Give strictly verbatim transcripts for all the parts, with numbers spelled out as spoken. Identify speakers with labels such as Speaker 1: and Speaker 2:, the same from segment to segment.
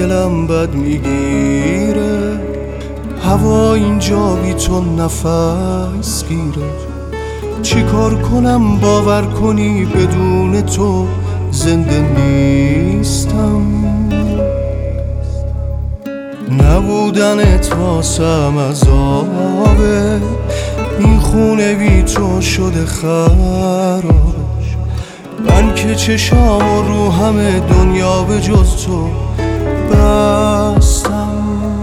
Speaker 1: دلم بد میگیره، هوا اینجا بی تو نفس گیره. چی کار کنم باور کنی بدون تو زنده نیستم؟ نبودنت واسم عذابه، این خونه بی تو شده خرابه. من که چشام و رو همه دنیا به جز تو بستم.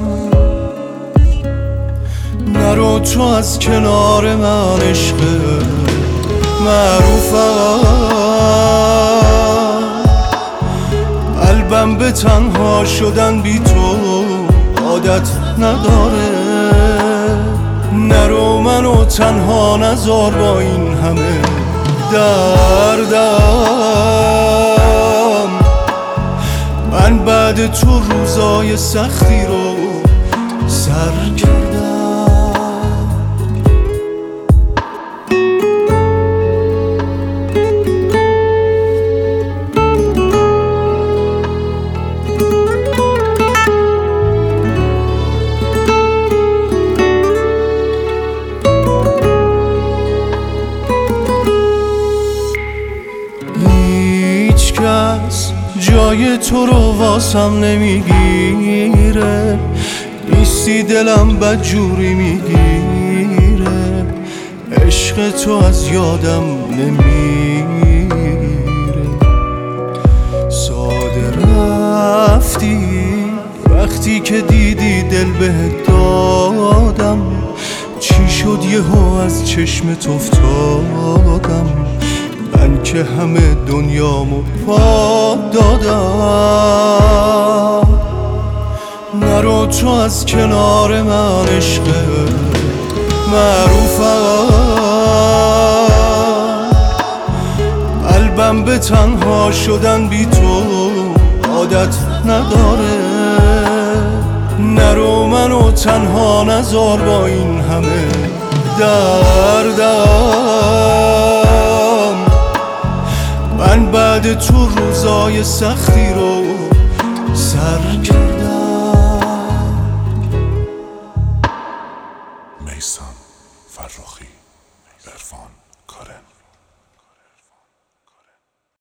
Speaker 1: نرو تو از کنار من عشق معروفم، قلبم به تنها شدن بی تو عادت نداره. نرو منو تنها نذار با این همه دردم. من بعد تو روزای سختی رو سر کردم. کس جای تو رو واسم نمیگیره، نیستی دلم بدجوری میگیره. عشق تو از یادم نمیره. ساده رفتی وقتی که دیدی دل بهت دادم. چی شد یهو از چشمت افتادم؟ من که همه دنیامو پا دادم. نرو تو از کنار من عشق معروفم، قلبم به تنها شدن بی تو عادت نداره. نرو منو تنها نذار با این همه دردم. من بعد تو روزای سختی رو سر کردم.